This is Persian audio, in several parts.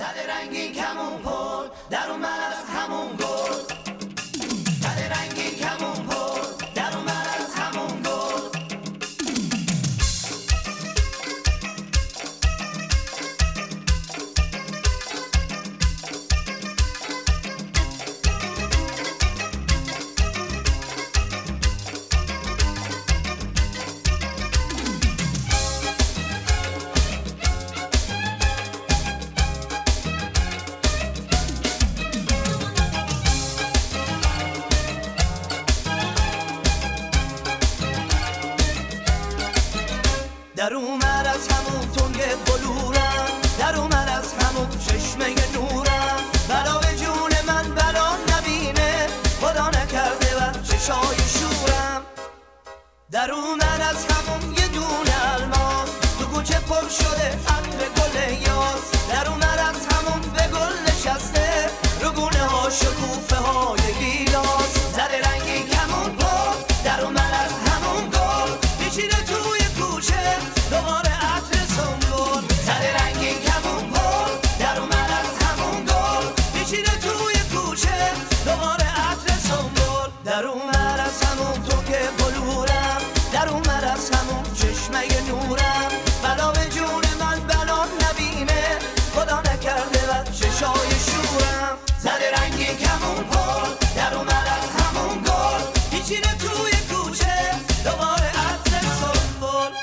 زده رنگی کمون پل در اومد از همون گل، زده رنگی کمون پل در اومد از همون گل. در اومد از همون تنگ بلورم، در اومد از همون چشمه نورم، بلا به جون من بلا نبینه، خدا نکرده و چشای شورم. در اومد از همون یه دونه الماس، تو کوچه پر شده عطر گل یاس، در اومد از همون به گل نشسته، رو گونه ها شکوفه های گیلاس. زده رنگی کمون پل در اومد از همون گل، پیچیده توی کوچه دوباره عطر سنبل. زده رنگی کمون پل در اومد از همون گل، پیچیده توی کوچه دوباره عطر سنبل. در اومد از همون تو که بلورم، در اومد از همون چشمه نورم، بلا به جون من بلا نبینه، خدا نکرده و چشای شورم. زده رنگی کمون پل در اومد از همون گل، پیچیده توی کوچه دوباره عطر سنبل.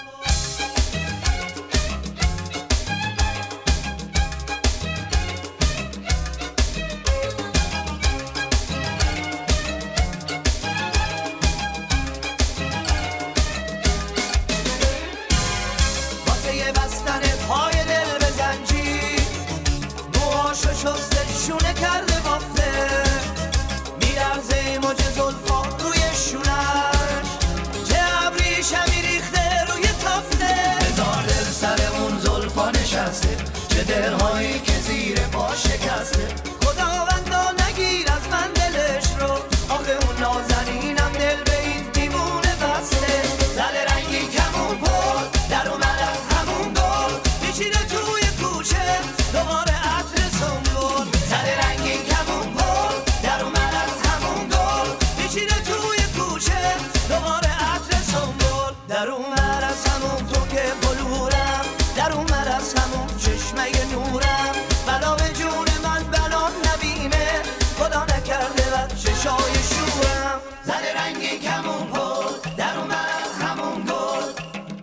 بستن پای دل به زنجیر، موهاشو شسته شونه کرده بافته، میلرزه موج زلفا روی شونش، چه ابریشمی ریخته روی تافته. هزار دل سر اون زلفا نشسته، چه دلهایی که زیر پا شکسته. خداوندا نگیر از من دلش رو، آخه اون نازنینم دل به این دیوونه بسته. زده رنگی کمون پل در اومد از همون گل، پیچیده توی کوچه دوباره عطر سنبل. زده رنگی کمون پل در اومد از همون گل، پیچیده توی کوچه دوباره عطر سنبل. در اومد از همون تو که بلورم، در اومد از همون چشمه نورم، بلا به جون من بلا نبینه، خدا نکرده و چشای شورم. زده رنگی کمون پل در اومد از همون گل.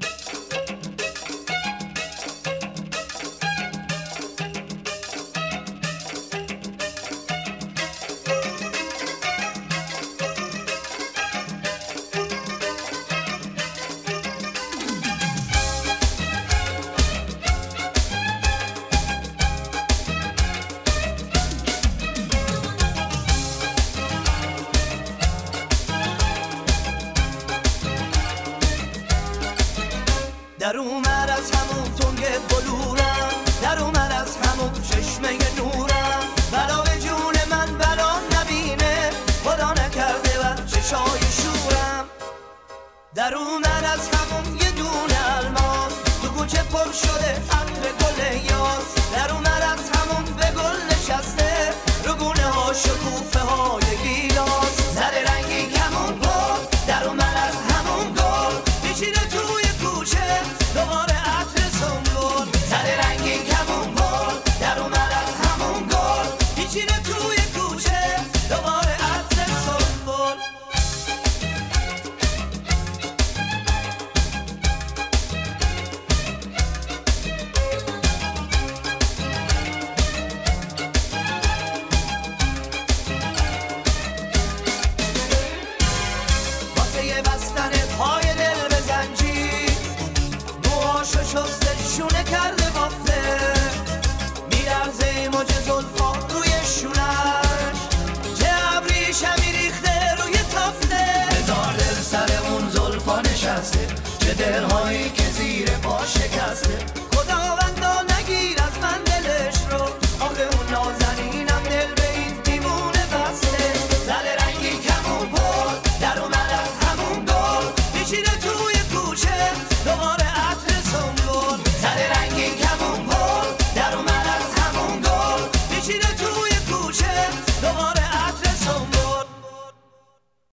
در اومد از همون تنگ بلورم، در اومد از همون چشمه نورم، بلا به جون من بلا نبینه، خدا نکرده و چشای شورم. در اومد از همون یه دونه الماس، تو کوچه پر شده عطر گل یاس، در اومد